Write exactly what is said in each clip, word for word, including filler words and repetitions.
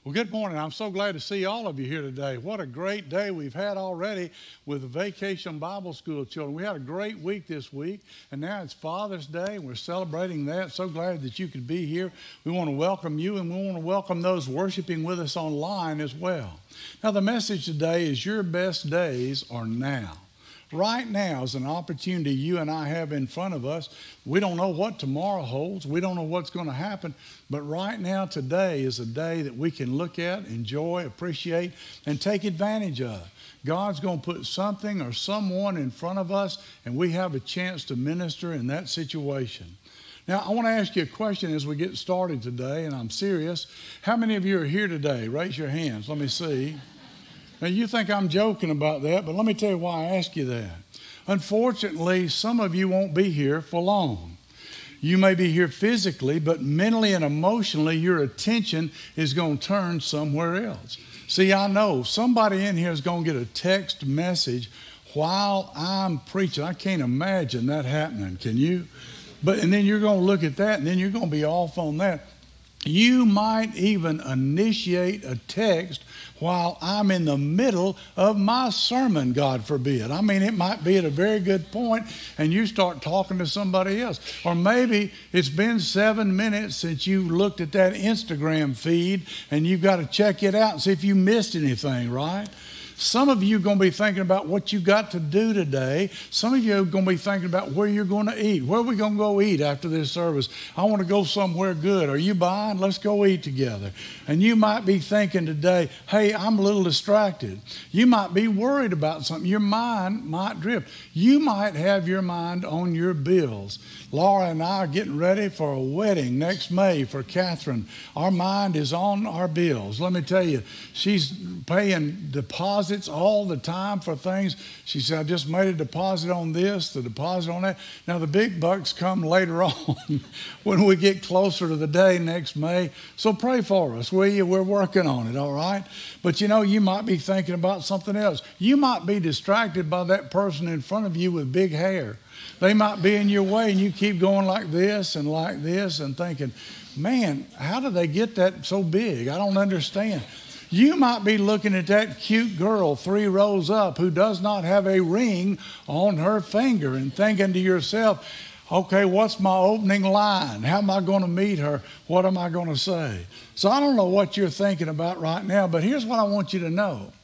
Well, good morning. I'm so glad to see all of you here today. What a great day we've had already with the Vacation Bible School children. We had a great week this week, and now it's Father's Day, and we're celebrating that. So glad that you could be here. We want to welcome you, and we want to welcome those worshiping with us online as well. Now, the message today is your best days are now. Right now is an opportunity you and I have in front of us. We don't know what tomorrow holds. We don't know what's going to happen. But right now, today is a day that we can look at, enjoy, appreciate, and take advantage of. God's going to put something or someone in front of us, and we have a chance to minister in that situation. Now, I want to ask you a question as we get started today, and I'm serious. How many of you are here today? Raise your hands. Let me see. Now, you think I'm joking about that, but let me tell you why I ask you that. Unfortunately, some of you won't be here for long. You may be here physically, but mentally and emotionally, your attention is going to turn somewhere else. See, I know somebody in here is going to get a text message while I'm preaching. I can't imagine that happening. Can you? But and then you're going to look at that, and then you're going to be off on that. You might even initiate a text while I'm in the middle of my sermon, God forbid. I mean, it might be at a very good point, and you start talking to somebody else. Or maybe it's been seven minutes since you looked at that Instagram feed, and you've got to check it out and see if you missed anything, right? Some of you are going to be thinking about what you got to do today. Some of you are going to be thinking about where you're going to eat. Where are we going to go eat after this service? I want to go somewhere good. Are you buying? Let's go eat together. And you might be thinking today, hey, I'm a little distracted. You might be worried about something. Your mind might drift. You might have your mind on your bills. Laura and I are getting ready for a wedding next May for Catherine. Our mind is on our bills. Let me tell you, she's paying deposits all the time for things. She said, I just made a deposit on this, the deposit on that. Now, the big bucks come later on when we get closer to the day next May. So pray for us, will you? We're working on it, all right? But, you know, you might be thinking about something else. You might be distracted by that person in front of you with big hair. They might be in your way, and you keep going like this and like this and thinking, man, how do they get that so big? I don't understand. You might be looking at that cute girl three rows up who does not have a ring on her finger and thinking to yourself, okay, what's my opening line? How am I going to meet her? What am I going to say? So I don't know what you're thinking about right now, but here's what I want you to know.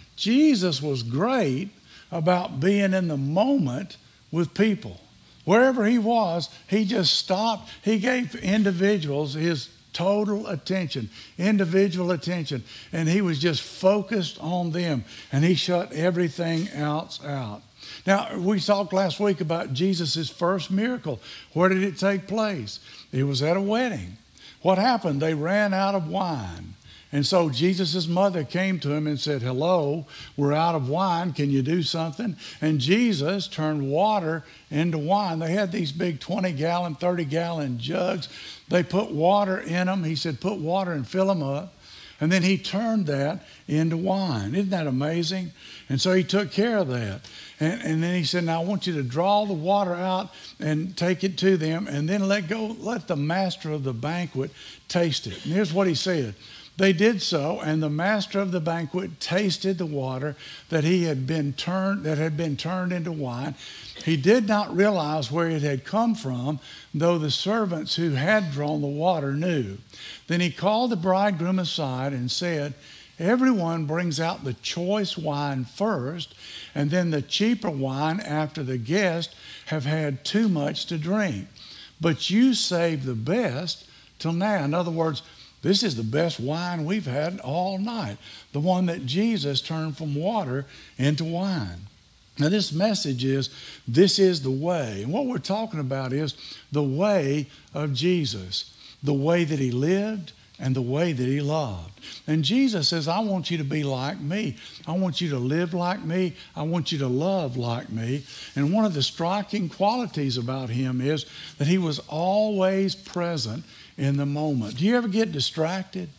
Jesus was great about being in the moment with people. Wherever he was, he just stopped. He gave individuals his total attention, individual attention, and he was just focused on them, and he shut everything else out. Now, we talked last week about Jesus' first miracle. Where did it take place? It was at a wedding. What happened? They ran out of wine. And so Jesus' mother came to him and said, hello, we're out of wine. Can you do something? And Jesus turned water into wine. They had these big twenty-gallon, thirty-gallon jugs. They put water in them. He said, put water and fill them up. And then he turned that into wine. Isn't that amazing? And so he took care of that. And, and then he said, now I want you to draw the water out and take it to them and then let go, let the master of the banquet taste it. And here's what he said. They did so, and the master of the banquet tasted the water that he had been turned that had been turned into wine. He did not realize where it had come from, though the servants who had drawn the water knew. Then he called the bridegroom aside and said, everyone brings out the choice wine first, and then the cheaper wine after the guests have had too much to drink. But you saved the best till now. In other words, this is the best wine we've had all night, the one that Jesus turned from water into wine. Now, this message is, this is the way. And what we're talking about is the way of Jesus, the way that he lived and the way that he loved. And Jesus says, I want you to be like me. I want you to live like me. I want you to love like me. And one of the striking qualities about him is that he was always present in the moment. Do you ever get distracted?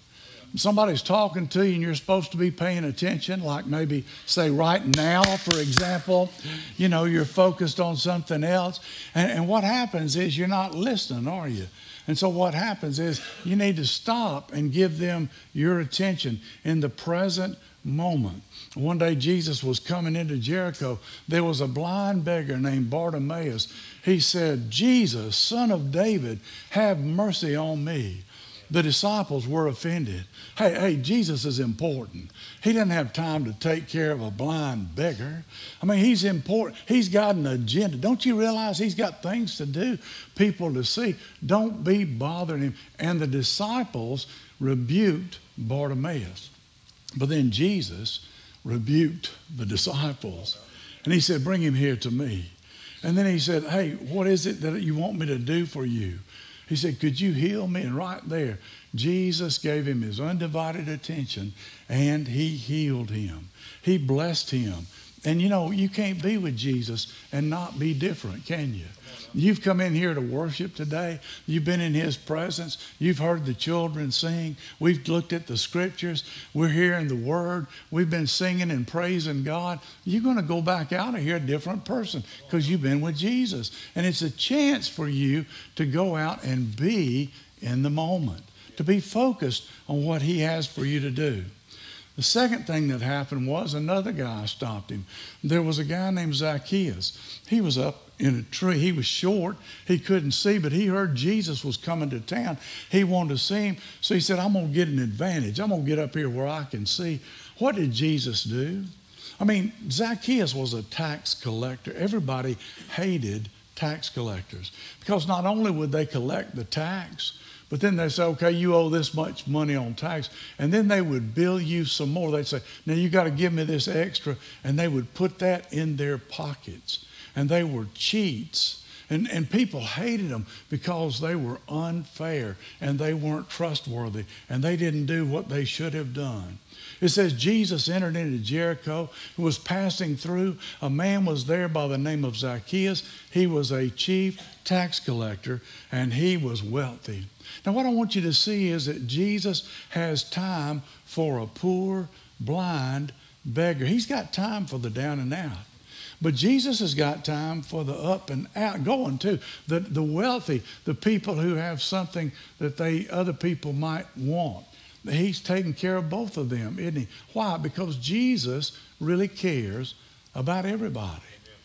somebody's talking to you and you're supposed to be paying attention, like maybe say right now, for example, you know, you're focused on something else. And, and what happens is you're not listening, are you? And so what happens is you need to stop and give them your attention in the present moment. One day Jesus was coming into Jericho. There was a blind beggar named Bartimaeus. He said, "Jesus, Son of David, have mercy on me." The disciples were offended. Hey, hey, Jesus is important. He doesn't have time to take care of a blind beggar. I mean, he's important. He's got an agenda. Don't you realize he's got things to do, people to see? Don't be bothering him. And the disciples rebuked Bartimaeus. But then Jesus rebuked the disciples. And he said, "Bring him here to me." And then he said, "Hey, what is it that you want me to do for you?" He said, "Could you heal me?" And right there, Jesus gave him his undivided attention and he healed him. He blessed him. And you know, you can't be with Jesus and not be different, can you? You've come in here to worship today. You've been in his presence. You've heard the children sing. We've looked at the scriptures. We're hearing the word. We've been singing and praising God. You're going to go back out of here a different person because you've been with Jesus. And it's a chance for you to go out and be in the moment, to be focused on what he has for you to do. The second thing that happened was another guy stopped him. There was a guy named Zacchaeus. He was up in a tree. He was short. He couldn't see, but he heard Jesus was coming to town. He wanted to see him. So he said, "I'm going to get an advantage. I'm going to get up here where I can see." What did Jesus do? I mean, Zacchaeus was a tax collector. Everybody hated tax collectors because not only would they collect the tax, but then they say, "Okay, you owe this much money on tax." And then they would bill you some more. They'd say, "Now you got to give me this extra." And they would put that in their pockets. And they were cheats. And, and people hated them because they were unfair and they weren't trustworthy and they didn't do what they should have done. It says Jesus entered into Jericho and was passing through. A man was there by the name of Zacchaeus. He was a chief tax collector and he was wealthy. Now what I want you to see is that Jesus has time for a poor, blind beggar. He's got time for the down and out. But Jesus has got time for the up and out going too. The, the wealthy, the people who have something that they other people might want. He's taking care of both of them, isn't he? Why? Because Jesus really cares about everybody.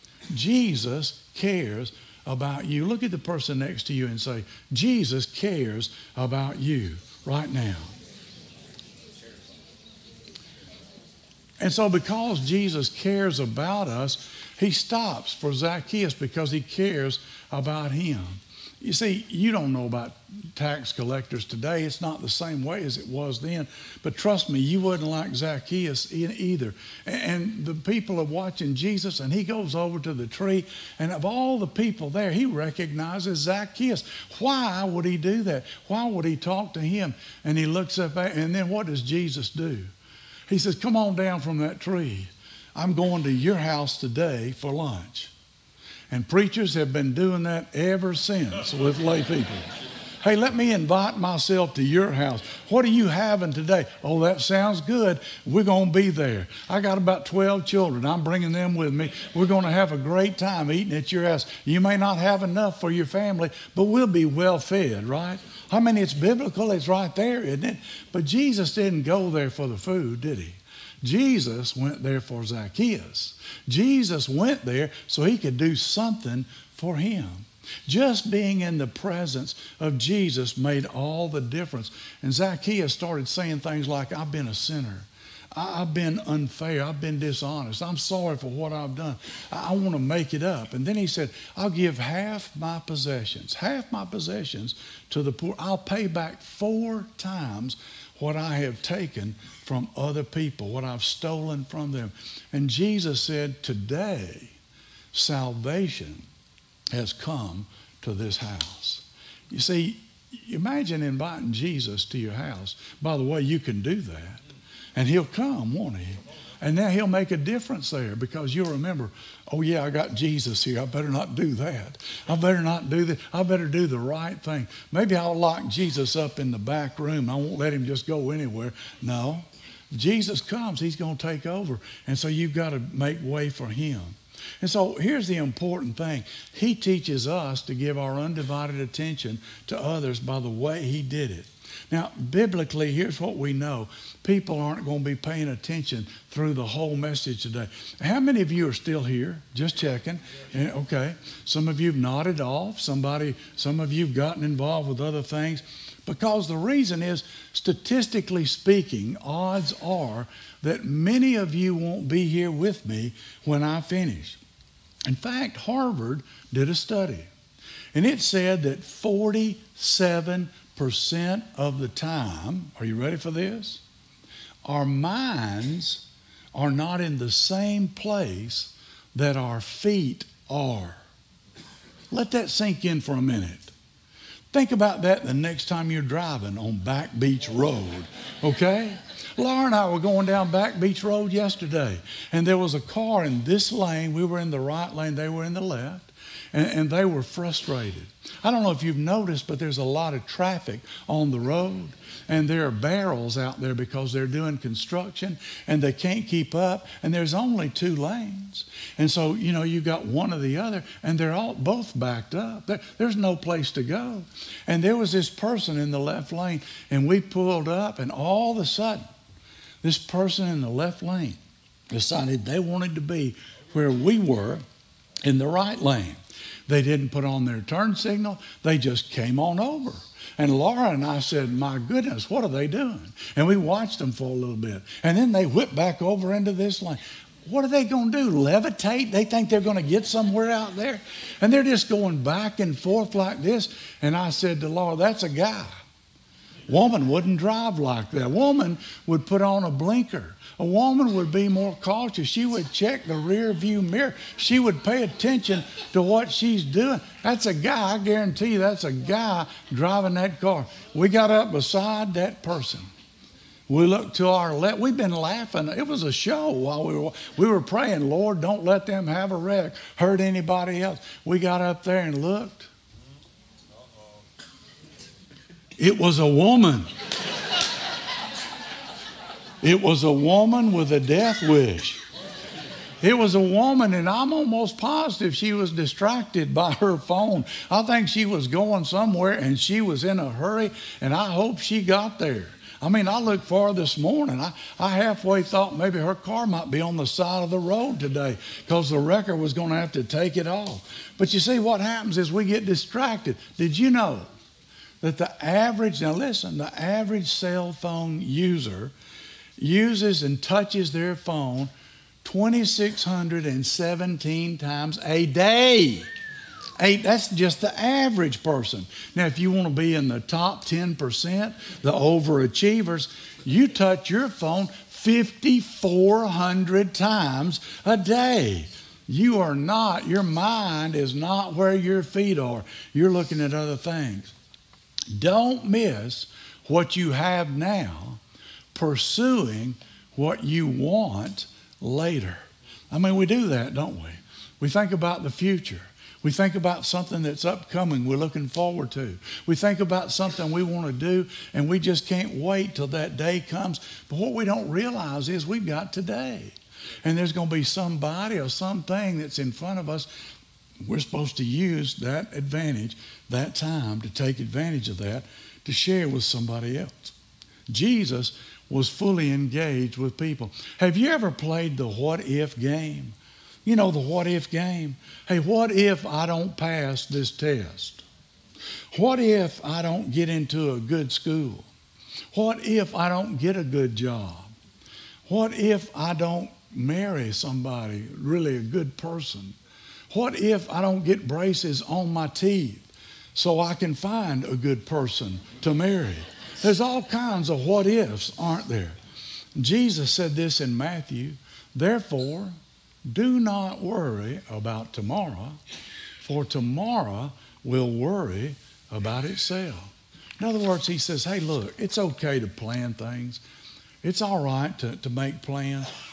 Jesus cares about you. Look at the person next to you and say, "Jesus cares about you right now." And so because Jesus cares about us, he stops for Zacchaeus because he cares about him. You see, you don't know about tax collectors today. It's not the same way as it was then. But trust me, you wouldn't like Zacchaeus either. And the people are watching Jesus, and he goes over to the tree. And of all the people there, he recognizes Zacchaeus. Why would he do that? Why would he talk to him? And he looks up at, and then what does Jesus do? He says, "Come on down from that tree. I'm going to your house today for lunch." And preachers have been doing that ever since with lay people. "Hey, let me invite myself to your house. What are you having today?" "Oh, that sounds good. We're going to be there. I got about twelve children. I'm bringing them with me. We're going to have a great time eating at your house. You may not have enough for your family, but we'll be well fed," right? I mean, it's biblical. It's right there, isn't it? But Jesus didn't go there for the food, did he? Jesus went there for Zacchaeus. Jesus went there so he could do something for him. Just being in the presence of Jesus made all the difference. And Zacchaeus started saying things like, "I've been a sinner. I've been unfair. I've been dishonest. I'm sorry for what I've done. I want to make it up." And then he said, "I'll give half my possessions, half my possessions to the poor. I'll pay back four times what I have taken from other people, what I've stolen from them." And Jesus said, "Today, salvation has come to this house." You see, imagine inviting Jesus to your house. By the way, you can do that. And he'll come, won't he? And now he'll make a difference there because you'll remember, oh, yeah, I got Jesus here. I better not do that. I better not do that. I better do the right thing. Maybe I'll lock Jesus up in the back room. I won't let him just go anywhere. No. Jesus comes, he's going to take over. And so you've got to make way for him. And so here's the important thing. He teaches us to give our undivided attention to others by the way he did it. Now, biblically, here's what we know. People aren't going to be paying attention through the whole message today. How many of you are still here? Just checking. Okay. Some of you have nodded off. Somebody, some of you have gotten involved with other things. Because the reason is, statistically speaking, odds are that many of you won't be here with me when I finish. In fact, Harvard did a study, and it said that forty-seven percent of the time, are you ready for this? Our minds are not in the same place that our feet are. Let that sink in for a minute. Think about that the next time you're driving on Back Beach Road, okay? Laura and I were going down Back Beach Road yesterday, and there was a car in this lane. We were in the right lane. They were in the left, and, and they were frustrated. I don't know if you've noticed, but there's a lot of traffic on the road, and there are barrels out there because they're doing construction, and they can't keep up, and there's only two lanes. And so, you know, you got one or the other, and they're all both backed up. There, there's no place to go. And there was this person in the left lane, and we pulled up, and all of a sudden, this person in the left lane decided they wanted to be where we were in the right lane. They didn't put on their turn signal. They just came on over. And Laura and I said, my goodness, what are they doing? And we watched them for a little bit. And then they whipped back over into this lane. What are they going to do? Levitate? They think they're going to get somewhere out there? And they're just going back and forth like this. And I said to Laura, that's a guy. Woman wouldn't drive like that. A woman would put on a blinker. A woman would be more cautious. She would check the rear view mirror. She would pay attention to what she's doing. That's a guy. I guarantee you that's a guy driving that car. We got up beside that person. We looked to our left. We've been laughing. It was a show while we were, we were praying, Lord, don't let them have a wreck, hurt anybody else. We got up there and looked. It was a woman. It was a woman with a death wish. It was a woman, and I'm almost positive she was distracted by her phone. I think she was going somewhere, and she was in a hurry, and I hope she got there. I mean, I looked for her this morning. I, I halfway thought maybe her car might be on the side of the road today because the wrecker was going to have to take it off. But you see, what happens is we get distracted. Did you know that the average, now listen, the average cell phone user uses and touches their phone two thousand six hundred seventeen times a day. Eight, that's just the average person. Now, if you want to be in the top ten percent, the overachievers, you touch your phone five thousand four hundred times a day. You are not, your mind is not where your feet are. You're looking at other things. Don't miss what you have now, pursuing what you want later. I mean, we do that, don't we? We think about the future. We think about something that's upcoming we're looking forward to. We think about something we want to do, and we just can't wait till that day comes. But what we don't realize is we've got today. And there's going to be somebody or something that's in front of us. We're supposed to use that advantage, that time, to take advantage of that, to share with somebody else. Jesus was fully engaged with people. Have you ever played the what if game? You know, the what if game. Hey, what if I don't pass this test? What if I don't get into a good school? What if I don't get a good job? What if I don't marry somebody, really a good person? What if I don't get braces on my teeth so I can find a good person to marry? There's all kinds of what ifs, aren't there? Jesus said this in Matthew, therefore, do not worry about tomorrow, for tomorrow will worry about itself. In other words, he says, hey, look, it's okay to plan things. It's all right to, to make plans,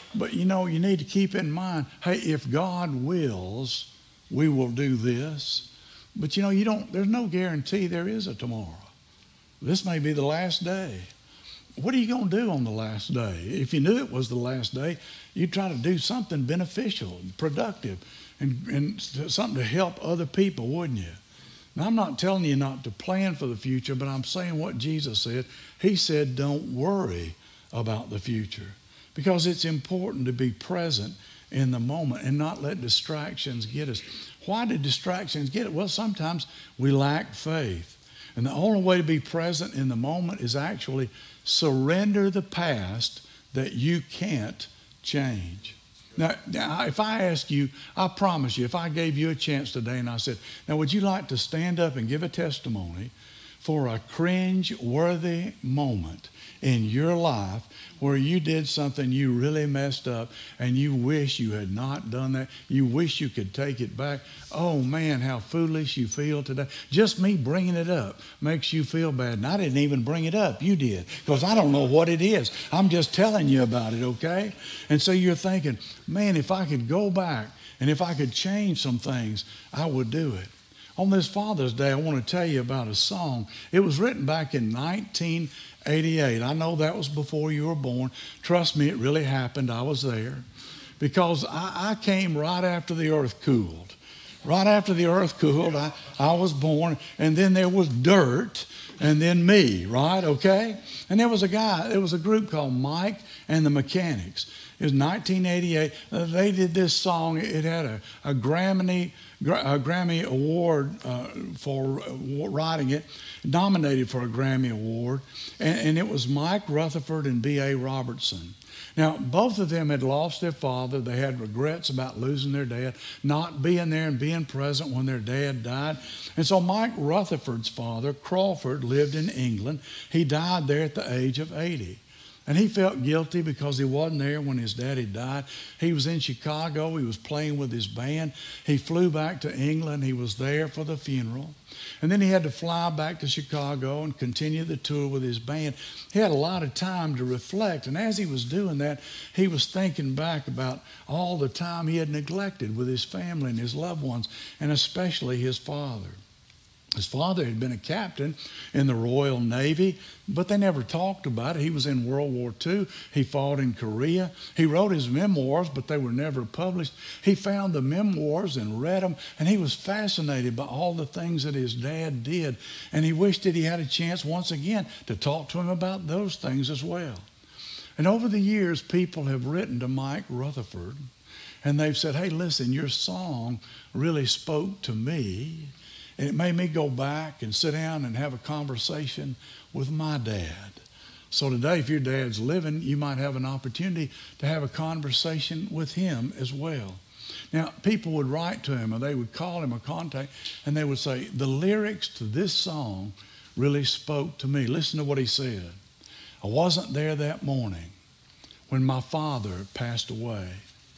But you know, you need to keep in mind, hey, if God wills, we will do this. But you know, you don't, there's no guarantee there is a tomorrow. This may be the last day. What are you going to do on the last day? If you knew it was the last day, you'd try to do something beneficial, productive, and, and something to help other people, wouldn't you? Now, I'm not telling you not to plan for the future, but I'm saying what Jesus said. He said, don't worry about the future, because it's important to be present in the moment and not let distractions get us. Why did distractions get it? Well, sometimes we lack faith. And the only way to be present in the moment is actually surrender the past that you can't change. Now, now, if I ask you, I promise you, if I gave you a chance today and I said, now would you like to stand up and give a testimony for a cringe-worthy moment in your life where you did something you really messed up and you wish you had not done that? You wish you could take it back. Oh man, how foolish you feel today. Just me bringing it up makes you feel bad. And I didn't even bring it up. You did, because I don't know what it is. I'm just telling you about it, okay? And so you're thinking, man, if I could go back and if I could change some things, I would do it. On this Father's Day, I want to tell you about a song. It was written back in nineteen eighty-eight. I know that was before you were born. Trust me, it really happened. I was there. Because I, I came right after the earth cooled. Right after the earth cooled, I, I was born. And then there was dirt. And then me, right? Okay? And there was a guy, there was a group called Mike and the Mechanics. It was nineteen eighty-eight. Uh, they did this song. It had a, a Grammy a Grammy Award uh, for writing it, nominated for a Grammy Award, and, and it was Mike Rutherford and B A Robertson. Now, both of them had lost their father. They had regrets about losing their dad, not being there and being present when their dad died. And so Mike Rutherford's father, Crawford, lived in England. He died there at the age of eighty. And he felt guilty because he wasn't there when his daddy died. He was in Chicago. He was playing with his band. He flew back to England. He was there for the funeral. And then he had to fly back to Chicago and continue the tour with his band. He had a lot of time to reflect. And as he was doing that, he was thinking back about all the time he had neglected with his family and his loved ones, and especially his father. His father had been a captain in the Royal Navy, but they never talked about it. He was in World War Two. He fought in Korea. He wrote his memoirs, but they were never published. He found the memoirs and read them, and he was fascinated by all the things that his dad did. And he wished that he had a chance once again to talk to him about those things as well. And over the years, people have written to Mike Rutherford, and they've said, hey, listen, your song really spoke to me. And it made me go back and sit down and have a conversation with my dad. So today, if your dad's living, you might have an opportunity to have a conversation with him as well. Now, people would write to him, or they would call him or contact, and they would say, the lyrics to this song really spoke to me. Listen to what he said. I wasn't there that morning when my father passed away.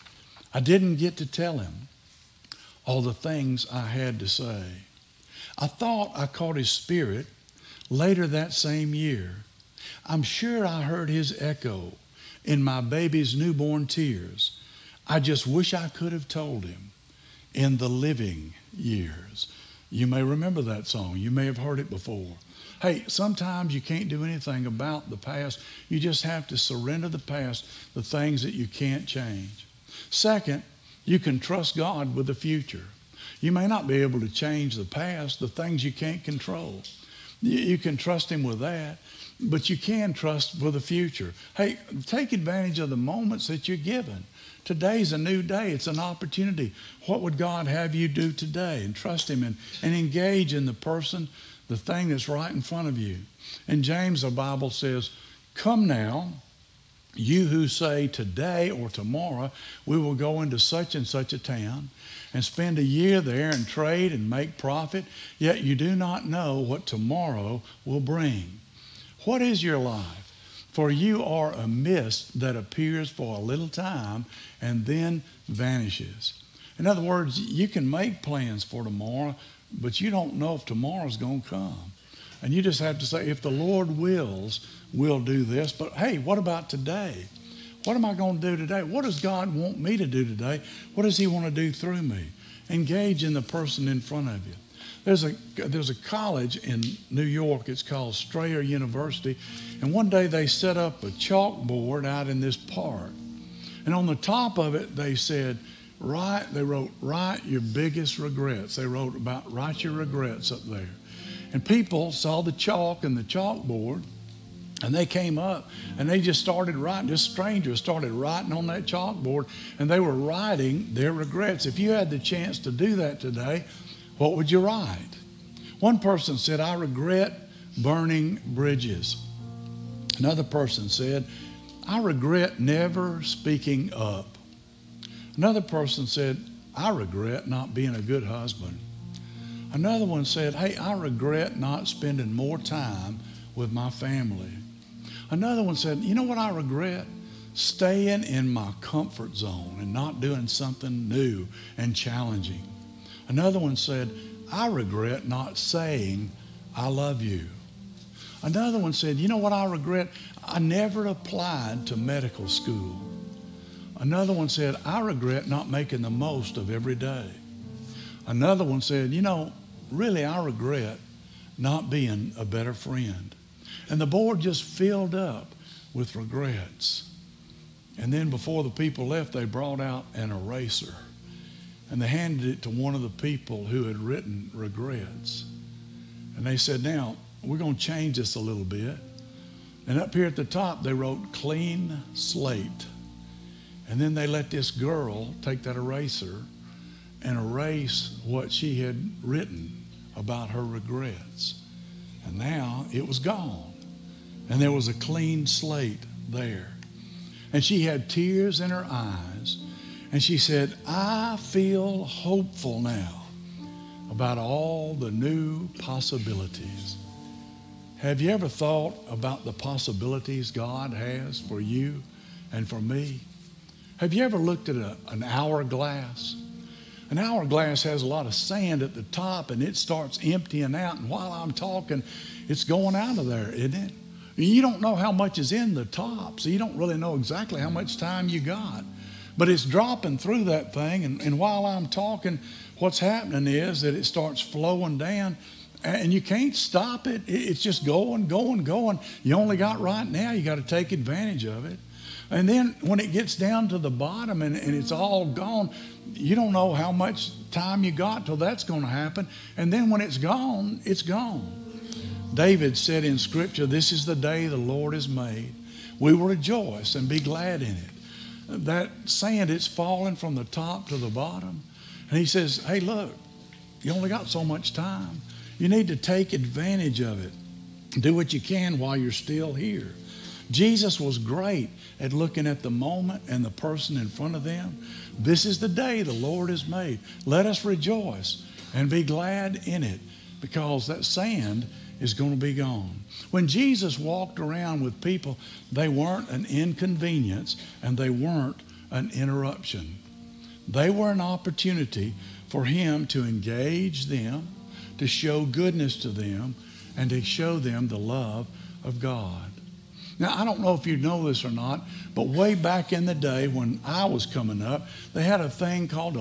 I didn't get to tell him all the things I had to say. I thought I caught his spirit later that same year. I'm sure I heard his echo in my baby's newborn tears. I just wish I could have told him in the living years. You may remember that song. You may have heard it before. Hey, sometimes you can't do anything about the past. You just have to surrender the past, the things that you can't change. Second, you can trust God with the future. You may not be able to change the past, the things you can't control. You can trust him with that, but you can trust for the future. Hey, take advantage of the moments that you're given. Today's a new day. It's an opportunity. What would God have you do today? And trust him and, and engage in the person, the thing that's right in front of you. In James, the Bible says, come now, you who say today or tomorrow, we will go into such and such a town and spend a year there and trade and make profit, yet you do not know what tomorrow will bring. What is your life? For you are a mist that appears for a little time and then vanishes. In other words, you can make plans for tomorrow, but you don't know if tomorrow's going to come. And you just have to say, if the Lord wills, we'll do this. But hey, what about today? What am I going to do today? What does God want me to do today? What does he want to do through me? Engage in the person in front of you. There's a, there's a college in New York. It's called Strayer University. And one day they set up a chalkboard out in this park. And on the top of it, they said, write, they wrote, write your biggest regrets. They wrote about write your regrets up there. And people saw the chalk and the chalkboard, and they came up and they just started writing. Just strangers started writing on that chalkboard, and they were writing their regrets. If you had the chance to do that today, what would you write? One person said, I regret burning bridges. Another person said, I regret never speaking up. Another person said, I regret not being a good husband. Another one said, hey, I regret not spending more time with my family. Another one said, you know what I regret? Staying in my comfort zone and not doing something new and challenging. Another one said, I regret not saying I love you. Another one said, you know what I regret? I never applied to medical school. Another one said, I regret not making the most of every day. Another one said, you know, really I regret not being a better friend. And the board just filled up with regrets. And then before the people left, they brought out an eraser. And they handed it to one of the people who had written regrets. And they said, now, we're going to change this a little bit. And up here at the top, they wrote clean slate. And then they let this girl take that eraser and erase what she had written about her regrets. And now it was gone. And there was a clean slate there. And she had tears in her eyes. And she said, I feel hopeful now about all the new possibilities. Have you ever thought about the possibilities God has for you and for me? Have you ever looked at a, an hourglass? An hourglass has a lot of sand at the top, and it starts emptying out. And while I'm talking, it's going out of there, isn't it? You don't know how much is in the top, so you don't really know exactly how much time you got. But it's dropping through that thing, and, and while I'm talking, what's happening is that it starts flowing down, and you can't stop it. It's just going, going, going. You only got right now, you got to take advantage of it. And then when it gets down to the bottom and, and it's all gone, you don't know how much time you got till that's going to happen. And then when it's gone, it's gone. David said in Scripture, this is the day the Lord has made. We will rejoice and be glad in it. That sand, it's falling from the top to the bottom. And he says, hey, look, you only got so much time. You need to take advantage of it. Do what you can while you're still here. Jesus was great at looking at the moment and the person in front of them. This is the day the Lord has made. Let us rejoice and be glad in it, because that sand is going to be gone. When Jesus walked around with people, they weren't an inconvenience and they weren't an interruption. They were an opportunity for him to engage them, to show goodness to them, and to show them the love of God. Now, I don't know if you know this or not, but way back in the day when I was coming up, they had a thing called a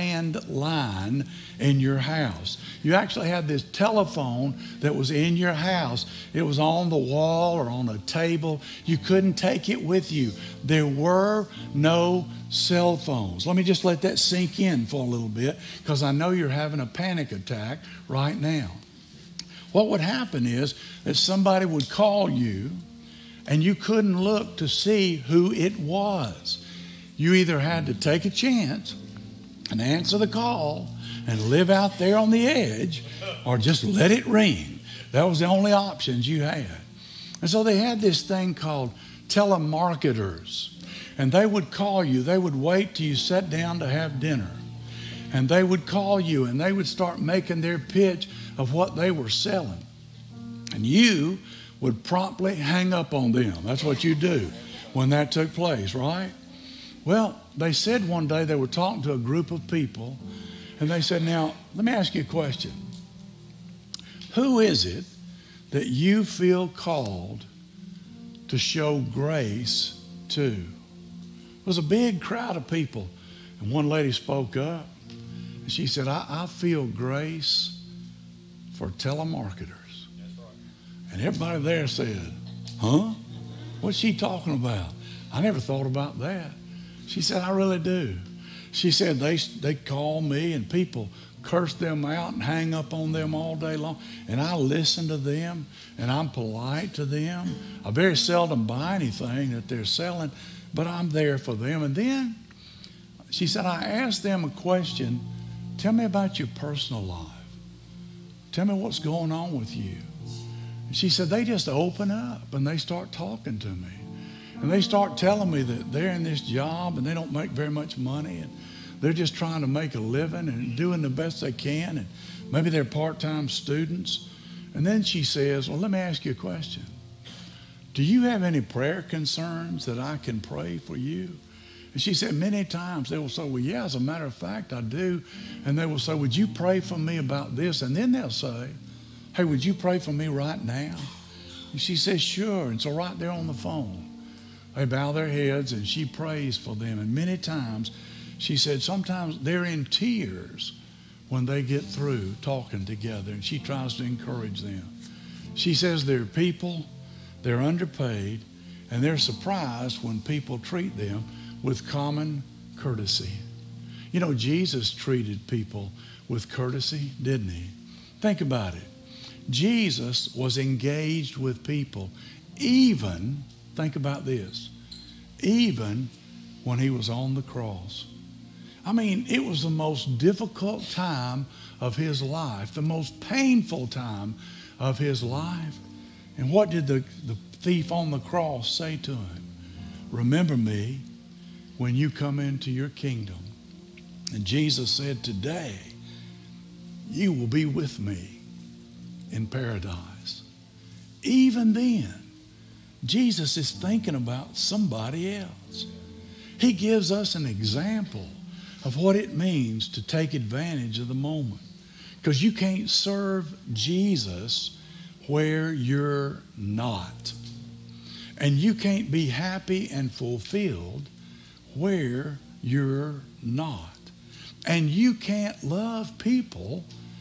landline in your house. You actually had this telephone that was in your house. It was on the wall or on a table. You couldn't take it with you. There were no cell phones. Let me just let that sink in for a little bit, because I know you're having a panic attack right now. What would happen is that somebody would call you, and you couldn't look to see who it was. You either had to take a chance and answer the call and live out there on the edge, or just let it ring. That was the only options you had. And so they had this thing called telemarketers. And they would call you. They would wait till you sat down to have dinner. And they would call you, and they would start making their pitch of what they were selling. And you would promptly hang up on them. That's what you do when that took place, right? Well, they said one day they were talking to a group of people, and they said, now, let me ask you a question. Who is it that you feel called to show grace to? It was a big crowd of people. And one lady spoke up. And she said, I, I feel grace for telemarketers. That's right. And everybody there said, huh? What's she talking about? I never thought about that. She said, I really do. She said, they, they call me and people curse them out and hang up on them all day long. And I listen to them and I'm polite to them. I very seldom buy anything that they're selling, but I'm there for them. And then she said, I asked them a question. Tell me about your personal life. Tell me what's going on with you. And she said, they just open up and they start talking to me. And they start telling me that they're in this job and they don't make very much money and they're just trying to make a living and doing the best they can. And maybe they're part-time students. And then she says, well, let me ask you a question. Do you have any prayer concerns that I can pray for you? And she said many times they will say, well, yeah, as a matter of fact, I do. And they will say, would you pray for me about this? And then they'll say, hey, would you pray for me right now? And she says, sure. And so right there on the phone, they bow their heads and she prays for them. And many times, she said, sometimes they're in tears when they get through talking together. And she tries to encourage them. She says they're people, they're underpaid, and they're surprised when people treat them with common courtesy. You know, Jesus treated people with courtesy, didn't he? Think about it. Jesus was engaged with people even, think about this, even when he was on the cross. I mean, it was the most difficult time of his life, the most painful time of his life. And what did the, the thief on the cross say to him? Remember me when you come into your kingdom. And Jesus said, today you will be with me in paradise. Even then, Jesus is thinking about somebody else. He gives us an example of what it means to take advantage of the moment. Because you can't serve Jesus where you're not. And you can't be happy and fulfilled where you're not. And you can't love people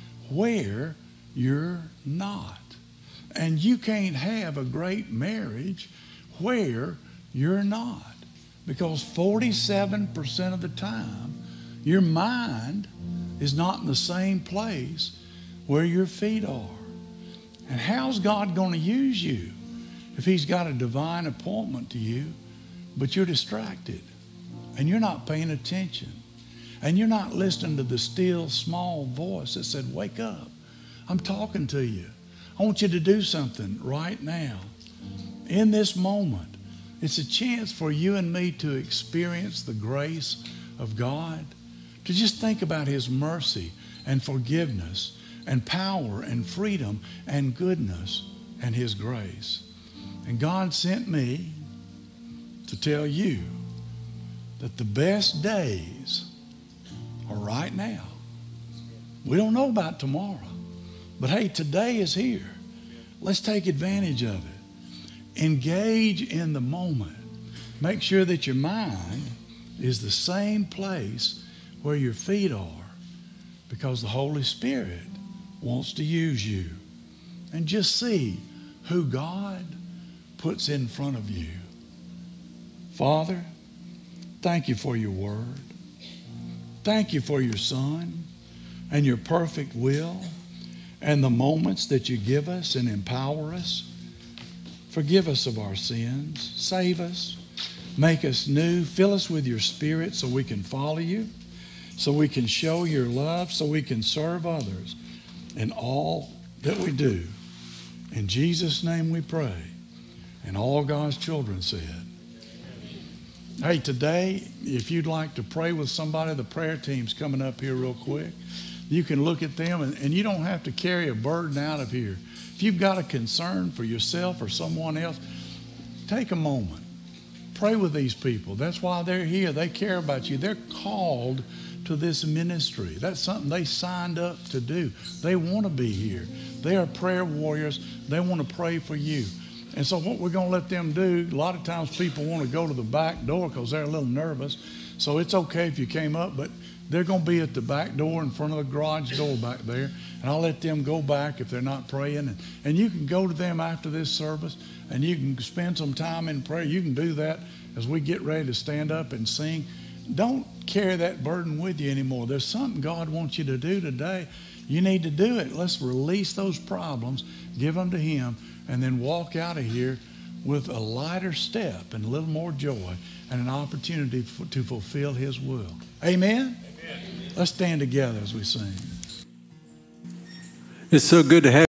where you're not. And you can't have a great marriage where you're not. Because forty-seven percent of the time, your mind is not in the same place where your feet are. And how's God going to use you if he's got a divine appointment to you, but you're distracted and you're not paying attention and you're not listening to the still small voice that said, wake up, I'm talking to you. I want you to do something right now. In this moment, it's a chance for you and me to experience the grace of God, to just think about his mercy and forgiveness and power and freedom and goodness and his grace. And God sent me to tell you that the best days are right now. We don't know about tomorrow, but hey, today is here. Let's take advantage of it. Engage in the moment. Make sure that your mind is the same place where your feet are, because the Holy Spirit wants to use you. And just see who God puts in front of you. Father, thank you for your word. Thank you for your Son and your perfect will and the moments that you give us and empower us. Forgive us of our sins. Save us. Make us new. Fill us with your Spirit so we can follow you, so we can show your love, so we can serve others in all that we do. In Jesus' name we pray. And all God's children said. Hey, today, if you'd like to pray with somebody, the prayer team's coming up here real quick. You can look at them, and, and you don't have to carry a burden out of here. If you've got a concern for yourself or someone else, take a moment. Pray with these people. That's why they're here. They care about you. They're called to this ministry. That's something they signed up to do. They want to be here. They are prayer warriors. They want to pray for you. And so what we're going to let them do, a lot of times people want to go to the back door because they're a little nervous. So it's okay if you came up, but they're going to be at the back door in front of the garage door back there. And I'll let them go back if they're not praying. And, and you can go to them after this service and you can spend some time in prayer. You can do that as we get ready to stand up and sing. Don't carry that burden with you anymore. There's something God wants you to do today. You need to do it. Let's release those problems, give them to Him, and then walk out of here with a lighter step and a little more joy and an opportunity for, to fulfill His will. Amen? Amen? Let's stand together as we sing. It's so good to have